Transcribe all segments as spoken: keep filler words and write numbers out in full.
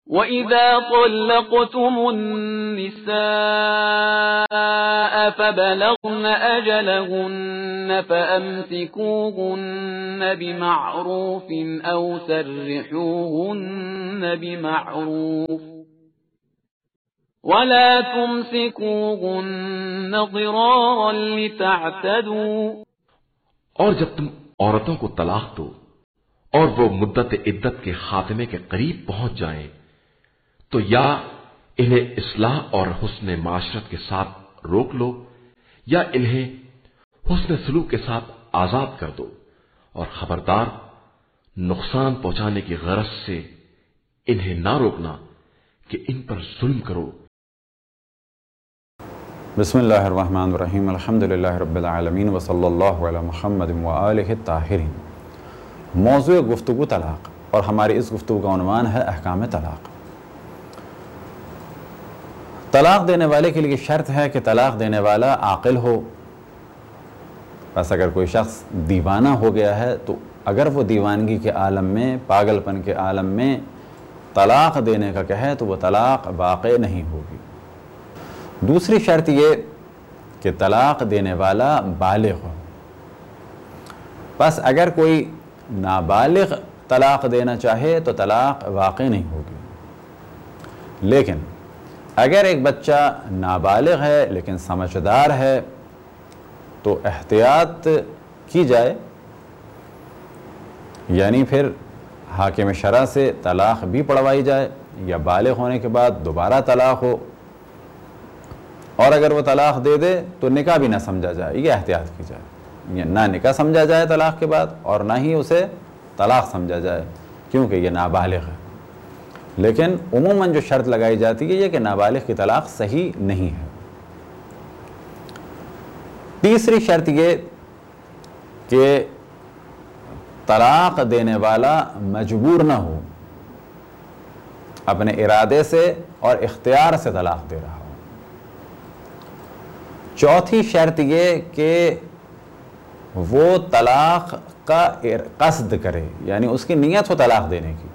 وَإِذَا طَلَّقْتُمُ النِّسَاءَ فَبَلَغْنَ أَجَلَهُنَّ فَأَمْسِكُوهُنَّ بِمَعْرُوفٍ أَوْ سَرِّحُوهُنَّ بِمَعْرُوفٍ وَلَا تُمْسِكُوهُنَّ ضِرَارًا لِتَعْتَدُوا۔ اور جب تم عورتوں کو طلاق دو اور وہ مدت عدت کے خاتمے کے قریب پہنچ جائیں تو یا انہیں اصلاح اور حسن معاشرت کے ساتھ روک لو یا انہیں حسن سلوک کے ساتھ آزاد کر دو، اور خبردار نقصان پہنچانے کی غرض سے انہیں نہ روکنا کہ ان پر ظلم کرو۔ بسم اللہ الرحمن الرحیم، الحمدللہ رب العالمین وصلی اللہ علی محمد وآلہ الطاہرین۔ موضوع گفتگو طلاق، اور ہماری اس گفتگو کا عنوان ہے احکام طلاق۔ طلاق دینے والے کے لیے شرط ہے کہ طلاق دینے والا عاقل ہو۔ بس اگر کوئی شخص دیوانہ ہو گیا ہے تو اگر وہ دیوانگی کے عالم میں، پاگل پن کے عالم میں طلاق دینے کا کہے تو وہ طلاق واقع نہیں ہوگی۔ دوسری شرط یہ کہ طلاق دینے والا بالغ ہو۔ بس اگر کوئی نابالغ طلاق دینا چاہے تو طلاق واقع نہیں ہوگی، لیکن اگر ایک بچہ نابالغ ہے لیکن سمجھدار ہے تو احتیاط کی جائے، یعنی پھر حاکم شرع سے طلاق بھی پڑھوائی جائے یا بالغ ہونے کے بعد دوبارہ طلاق ہو، اور اگر وہ طلاق دے دے تو نکاح بھی نہ سمجھا جائے، یہ احتیاط کی جائے، نہ نکاح سمجھا جائے طلاق کے بعد اور نہ ہی اسے طلاق سمجھا جائے کیونکہ یہ نابالغ ہے۔ لیکن عموماً جو شرط لگائی جاتی ہے یہ کہ نابالغ کی طلاق صحیح نہیں ہے۔ تیسری شرط یہ کہ طلاق دینے والا مجبور نہ ہو، اپنے ارادے سے اور اختیار سے طلاق دے رہا ہو۔ چوتھی شرط یہ کہ وہ طلاق کا قصد کرے، یعنی اس کی نیت ہو طلاق دینے کی۔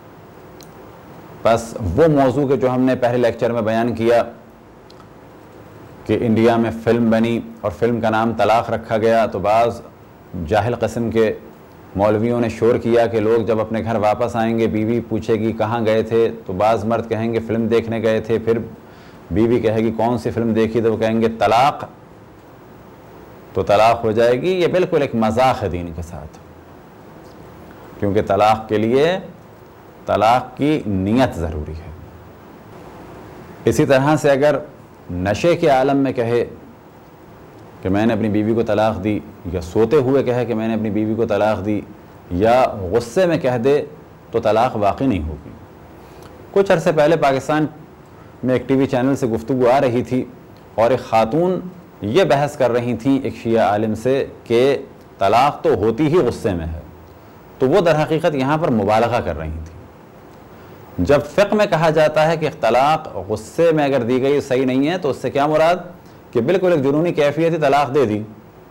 بس وہ موضوع کے جو ہم نے پہلے لیکچر میں بیان کیا کہ انڈیا میں فلم بنی اور فلم کا نام طلاق رکھا گیا، تو بعض جاہل قسم کے مولویوں نے شور کیا کہ لوگ جب اپنے گھر واپس آئیں گے بیوی پوچھے گی کہاں گئے تھے، تو بعض مرد کہیں گے فلم دیکھنے گئے تھے، پھر بیوی کہے گی کون سی فلم دیکھی، تو وہ کہیں گے طلاق، تو طلاق ہو جائے گی۔ یہ بالکل ایک مذاق ہے دین کے ساتھ، کیونکہ طلاق کے لیے طلاق کی نیت ضروری ہے۔ اسی طرح سے اگر نشے کے عالم میں کہے کہ میں نے اپنی بیوی کو طلاق دی، یا سوتے ہوئے کہے کہ میں نے اپنی بیوی کو طلاق دی، یا غصے میں کہہ دے تو طلاق واقع نہیں ہوگی۔ کچھ عرصے پہلے پاکستان میں ایک ٹی وی چینل سے گفتگو آ رہی تھی اور ایک خاتون یہ بحث کر رہی تھیں ایک شیعہ عالم سے کہ طلاق تو ہوتی ہی غصے میں ہے، تو وہ در حقیقت یہاں پر مبالغہ کر رہی تھیں۔ جب فقہ میں کہا جاتا ہے کہ طلاق غصے میں اگر دی گئی صحیح نہیں ہے تو اس سے کیا مراد کہ بالکل ایک جنونی کیفیت ہی طلاق دے دی۔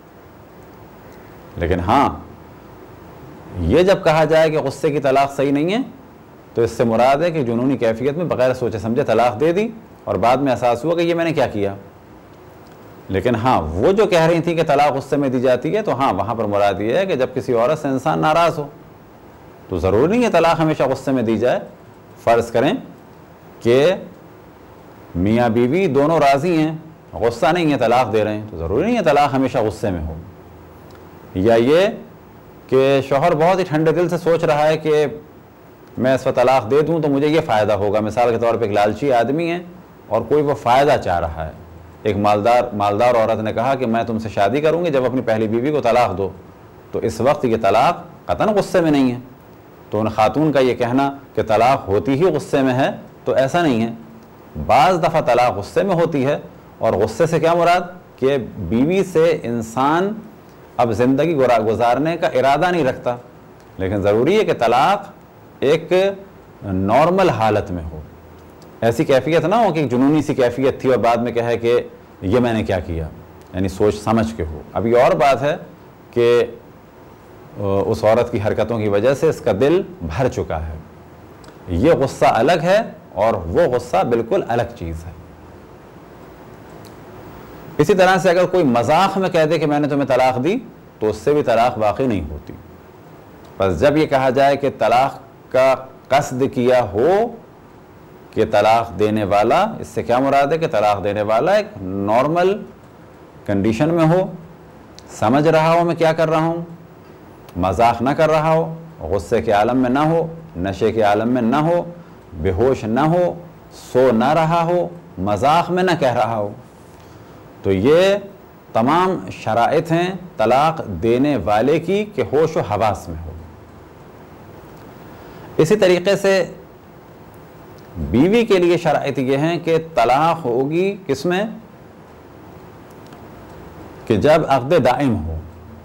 لیکن ہاں یہ جب کہا جائے کہ غصے کی طلاق صحیح نہیں ہے تو اس سے مراد ہے کہ جنونی کیفیت میں بغیر سوچے سمجھے طلاق دے دی اور بعد میں احساس ہوا کہ یہ میں نے کیا کیا۔ لیکن ہاں وہ جو کہہ رہی تھی کہ طلاق غصے میں دی جاتی ہے، تو ہاں وہاں پر مراد یہ ہے کہ جب کسی عورت سے انسان ناراض ہو تو ضروری نہیں ہے طلاق ہمیشہ غصے میں دی جائے۔ فرض کریں کہ میاں بیوی دونوں راضی ہیں، غصہ نہیں ہے، طلاق دے رہے ہیں، تو ضروری نہیں ہے طلاق ہمیشہ غصے میں ہو۔ یا یہ کہ شوہر بہت ہی ٹھنڈے دل سے سوچ رہا ہے کہ میں اس وقت طلاق دے دوں تو مجھے یہ فائدہ ہوگا، مثال کے طور پہ ایک لالچی آدمی ہے اور کوئی وہ فائدہ چاہ رہا ہے۔ ایک مالدار مالدار عورت نے کہا کہ میں تم سے شادی کروں گی جب اپنی پہلی بیوی کو طلاق دو، تو اس وقت یہ طلاق قطعاً غصے میں نہیں ہے۔ تو ان خاتون کا یہ کہنا کہ طلاق ہوتی ہی غصے میں ہے تو ایسا نہیں ہے، بعض دفعہ طلاق غصے میں ہوتی ہے، اور غصے سے کیا مراد کہ بیوی سے انسان اب زندگی گزارنے کا ارادہ نہیں رکھتا، لیکن ضروری ہے کہ طلاق ایک نارمل حالت میں ہو، ایسی کیفیت نہ ہو کہ جنونی سی کیفیت تھی اور بعد میں کہے کہ یہ میں نے کیا کیا، یعنی سوچ سمجھ کے ہو۔ اب یہ اور بات ہے کہ اس عورت کی حرکتوں کی وجہ سے اس کا دل بھر چکا ہے، یہ غصہ الگ ہے اور وہ غصہ بالکل الگ چیز ہے۔ اسی طرح سے اگر کوئی مذاق میں کہہ دے کہ میں نے تمہیں طلاق دی تو اس سے بھی طلاق واقع نہیں ہوتی۔ بس جب یہ کہا جائے کہ طلاق کا قصد کیا ہو کہ طلاق دینے والا، اس سے کیا مراد ہے کہ طلاق دینے والا ایک نارمل کنڈیشن میں ہو، سمجھ رہا ہو میں کیا کر رہا ہوں، مذاق نہ کر رہا ہو، غصے کے عالم میں نہ ہو، نشے کے عالم میں نہ ہو، بے ہوش نہ ہو، سو نہ رہا ہو، مذاق میں نہ کہہ رہا ہو، تو یہ تمام شرائط ہیں طلاق دینے والے کی کہ ہوش و حواس میں ہو۔ اسی طریقے سے بیوی کے لیے شرائط یہ ہیں کہ طلاق ہوگی کس میں، کہ جب عقد دائم ہو۔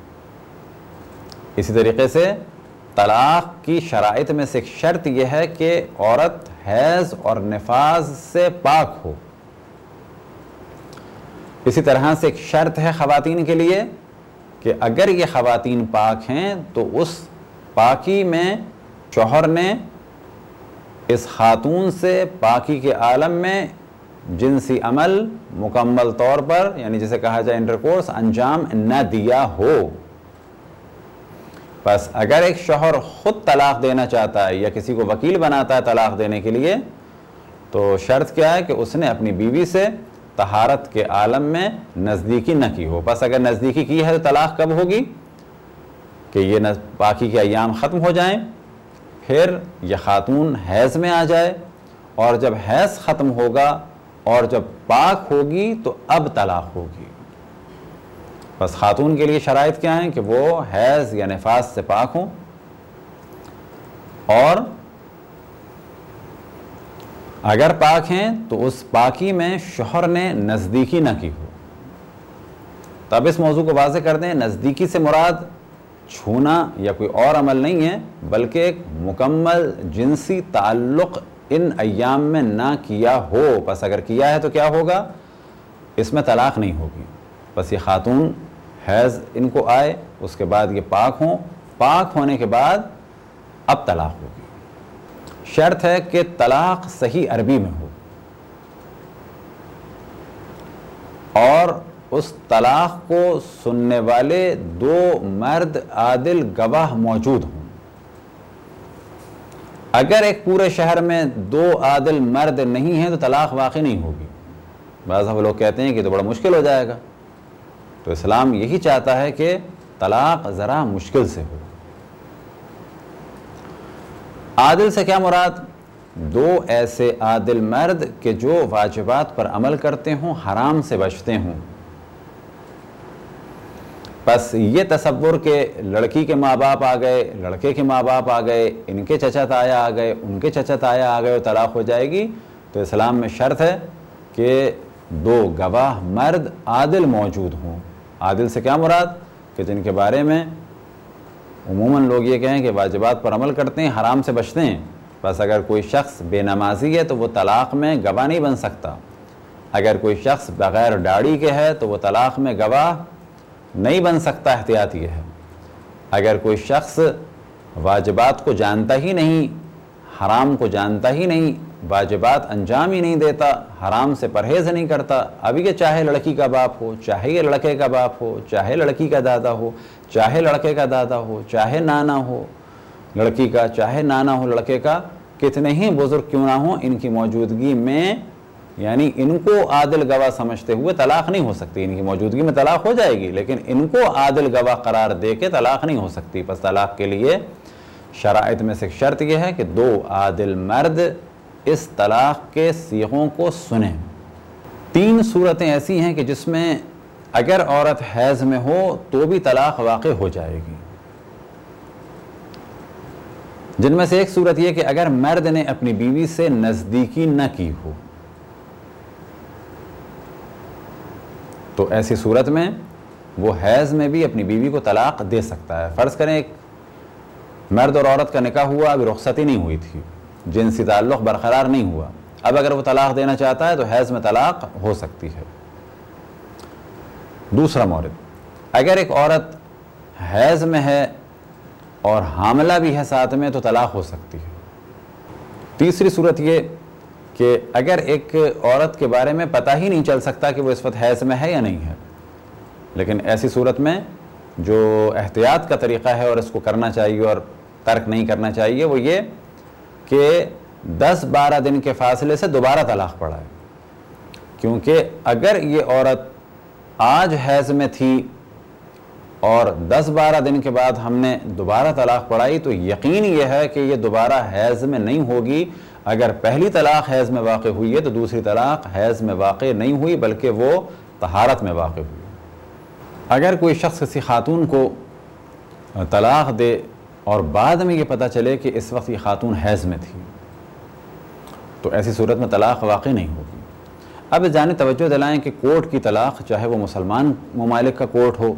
اسی طریقے سے طلاق کی شرائط میں سے ایک شرط یہ ہے کہ عورت حیض اور نفاس سے پاک ہو۔ اسی طرح سے ایک شرط ہے خواتین کے لیے کہ اگر یہ خواتین پاک ہیں تو اس پاکی میں شوہر نے اس خاتون سے پاکی کے عالم میں جنسی عمل مکمل طور پر، یعنی جسے کہا جائے انٹرکورس، انجام نہ دیا ہو۔ بس اگر ایک شوہر خود طلاق دینا چاہتا ہے یا کسی کو وکیل بناتا ہے طلاق دینے کے لیے، تو شرط کیا ہے کہ اس نے اپنی بیوی سے طہارت کے عالم میں نزدیکی نہ کی ہو۔ بس اگر نزدیکی کی ہے تو طلاق کب ہوگی کہ یہ پاکی کے ایام ختم ہو جائیں، پھر یہ خاتون حیض میں آ جائے، اور جب حیض ختم ہوگا اور جب پاک ہوگی تو اب طلاق ہوگی۔ بس خاتون کے لیے شرائط کیا ہیں کہ وہ حیض یا نفاس سے پاک ہوں، اور اگر پاک ہیں تو اس پاکی میں شوہر نے نزدیکی نہ کی ہو۔ تب اس موضوع کو واضح کر دیں، نزدیکی سے مراد چھونا یا کوئی اور عمل نہیں ہے، بلکہ ایک مکمل جنسی تعلق ان ایام میں نہ کیا ہو۔ بس اگر کیا ہے تو کیا ہوگا، اس میں طلاق نہیں ہوگی۔ بس یہ خاتون حیض ان کو آئے، اس کے بعد یہ پاک ہوں، پاک ہونے کے بعد اب طلاق ہوگی۔ شرط ہے کہ طلاق صحیح عربی میں ہو، اور اس طلاق کو سننے والے دو مرد عادل گواہ موجود ہوں۔ اگر ایک پورے شہر میں دو عادل مرد نہیں ہیں تو طلاق واقع نہیں ہوگی۔ بعض لوگ کہتے ہیں کہ تو بڑا مشکل ہو جائے گا، تو اسلام یہی چاہتا ہے کہ طلاق ذرا مشکل سے ہو۔ عادل سے کیا مراد، دو ایسے عادل مرد کہ جو واجبات پر عمل کرتے ہوں، حرام سے بچتے ہوں۔ بس یہ تصور کہ لڑکی کے ماں باپ آ گئے، لڑکے کے ماں باپ آ گئے، ان کے چچا تایا آ گئے، ان کے چچا تایا آ گئے اور طلاق ہو جائے گی، تو اسلام میں شرط ہے کہ دو گواہ مرد عادل موجود ہوں۔ عادل سے کیا مراد، کہ جن کے بارے میں عموماً لوگ یہ کہیں کہ واجبات پر عمل کرتے ہیں، حرام سے بچتے ہیں۔ بس اگر کوئی شخص بے نمازی ہے تو وہ طلاق میں گواہ نہیں بن سکتا، اگر کوئی شخص بغیر داڑھی کے ہے تو وہ طلاق میں گواہ نہیں بن سکتا، احتیاط یہ ہے۔ اگر کوئی شخص واجبات کو جانتا ہی نہیں، حرام کو جانتا ہی نہیں، واجبات انجام ہی نہیں دیتا، حرام سے پرہیز نہیں کرتا، اب یہ چاہے لڑکی کا باپ ہو، چاہے یہ لڑکے کا باپ ہو، چاہے لڑکی کا دادا ہو، چاہے لڑکے کا دادا ہو، چاہے نانا ہو لڑکی کا، چاہے نانا ہو لڑکے کا، کتنے ہی بزرگ کیوں نہ ہوں، ان کی موجودگی میں یعنی ان کو عادل گواہ سمجھتے ہوئے طلاق نہیں ہو سکتی۔ ان کی موجودگی میں طلاق ہو جائے گی، لیکن ان کو عادل گواہ قرار دے کے طلاق نہیں ہو سکتی۔ پس طلاق کے لیے شرائط میں سے ایک شرط یہ ہے کہ دو عادل مرد اس طلاق کے صیغوں کو سنیں۔ تین صورتیں ایسی ہیں کہ جس میں اگر عورت حیض میں ہو تو بھی طلاق واقع ہو جائے گی، جن میں سے ایک صورت یہ کہ اگر مرد نے اپنی بیوی سے نزدیکی نہ کی ہو، تو ایسی صورت میں وہ حیض میں بھی اپنی بیوی کو طلاق دے سکتا ہے۔ فرض کریں ایک مرد اور عورت کا نکاح ہوا، ابھی رخصتی نہیں ہوئی تھی، جنسی تعلق برقرار نہیں ہوا، اب اگر وہ طلاق دینا چاہتا ہے تو حیض میں طلاق ہو سکتی ہے۔ دوسرا مورد، اگر ایک عورت حیض میں ہے اور حاملہ بھی ہے ساتھ میں تو طلاق ہو سکتی ہے۔ تیسری صورت یہ کہ اگر ایک عورت کے بارے میں پتہ ہی نہیں چل سکتا کہ وہ اس وقت حیض میں ہے یا نہیں ہے، لیکن ایسی صورت میں جو احتیاط کا طریقہ ہے اور اس کو کرنا چاہیے اور ترک نہیں کرنا چاہیے وہ یہ کہ دس بارہ دن کے فاصلے سے دوبارہ طلاق پڑھائے، کیونکہ اگر یہ عورت آج حیض میں تھی اور دس بارہ دن کے بعد ہم نے دوبارہ طلاق پڑھائی تو یقین یہ ہے کہ یہ دوبارہ حیض میں نہیں ہوگی۔ اگر پہلی طلاق حیض میں واقع ہوئی ہے تو دوسری طلاق حیض میں واقع نہیں ہوئی بلکہ وہ طہارت میں واقع ہوئی۔ اگر کوئی شخص کسی خاتون کو طلاق دے اور بعد میں یہ پتہ چلے کہ اس وقت یہ خاتون حیض میں تھی تو ایسی صورت میں طلاق واقع نہیں ہوگی۔ اب اس جانب توجہ دلائیں کہ کورٹ کی طلاق چاہے وہ مسلمان ممالک کا کورٹ ہو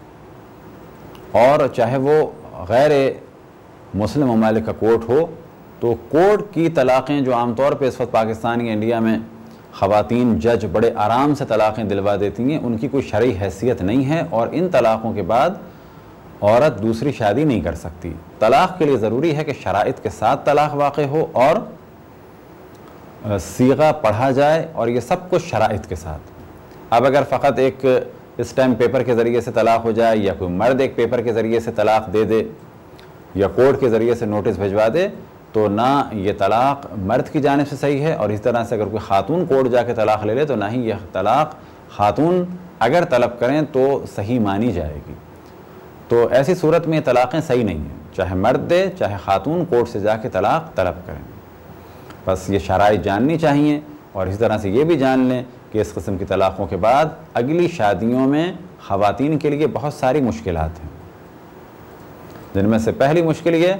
اور چاہے وہ غیر مسلم ممالک کا کورٹ ہو، تو کورٹ کی طلاقیں جو عام طور پہ اس وقت پاکستان یا انڈیا میں خواتین جج بڑے آرام سے طلاقیں دلوا دیتی ہیں، ان کی کوئی شرعی حیثیت نہیں ہے اور ان طلاقوں کے بعد عورت دوسری شادی نہیں کر سکتی۔ طلاق کے لیے ضروری ہے کہ شرائط کے ساتھ طلاق واقع ہو اور صیغہ پڑھا جائے اور یہ سب کچھ شرائط کے ساتھ۔ اب اگر فقط ایک اسٹیمپ پیپر کے ذریعے سے طلاق ہو جائے یا کوئی مرد ایک پیپر کے ذریعے سے طلاق دے دے یا کورٹ کے ذریعے سے نوٹس بھجوا دے تو نہ یہ طلاق مرد کی جانب سے صحیح ہے، اور اس طرح سے اگر کوئی خاتون کورٹ جا کے طلاق لے لے تو نہ ہی یہ طلاق خاتون اگر طلب کریں تو صحیح مانی جائے گی۔ تو ایسی صورت میں یہ طلاقیں صحیح نہیں ہیں، چاہے مرد دے چاہے خاتون کورٹ سے جا کے طلاق طلب کریں۔ بس یہ شرائط جاننی چاہیے اور اسی طرح سے یہ بھی جان لیں کہ اس قسم کی طلاقوں کے بعد اگلی شادیوں میں خواتین کے لیے بہت ساری مشکلات ہیں، جن میں سے پہلی مشکل یہ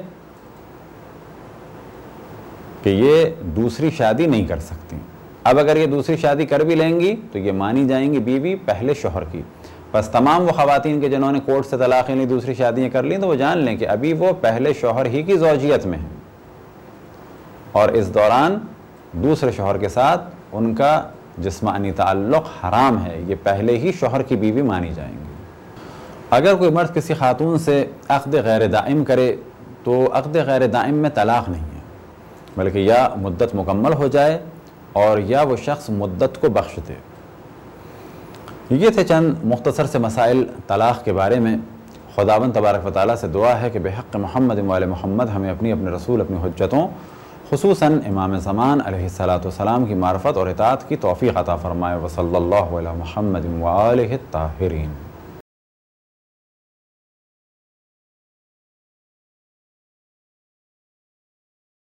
کہ یہ دوسری شادی نہیں کر سکتی۔ اب اگر یہ دوسری شادی کر بھی لیں گی تو یہ مانی جائیں گی بیوی پہلے شوہر کی۔ بس تمام وہ خواتین کے جنہوں نے کورٹ سے طلاقیں لی دوسری شادیاں کر لیں تو وہ جان لیں کہ ابھی وہ پہلے شوہر ہی کی زوجیت میں ہیں اور اس دوران دوسرے شوہر کے ساتھ ان کا جسمانی تعلق حرام ہے، یہ پہلے ہی شوہر کی بیوی مانی جائیں گی۔ اگر کوئی مرد کسی خاتون سے عقد غیر دائم کرے تو عقد غیر دائم میں طلاق نہیں ہے، بلکہ یا مدت مکمل ہو جائے اور یا وہ شخص مدت کو بخش دے۔ یہ تھے چند مختصر سے مسائل طلاق کے بارے میں۔ خداوند تبارک و تعالیٰ سے دعا ہے کہ بحق محمد و آل محمد ہمیں اپنی اپنے رسول اپنی حجتوں خصوصاً امام زمان علیہ الصلاۃ والسلام کی معرفت اور اطاعت کی توفیق عطا فرمائے۔ وصلی اللہ علی محمد و آلہ الطاہرین۔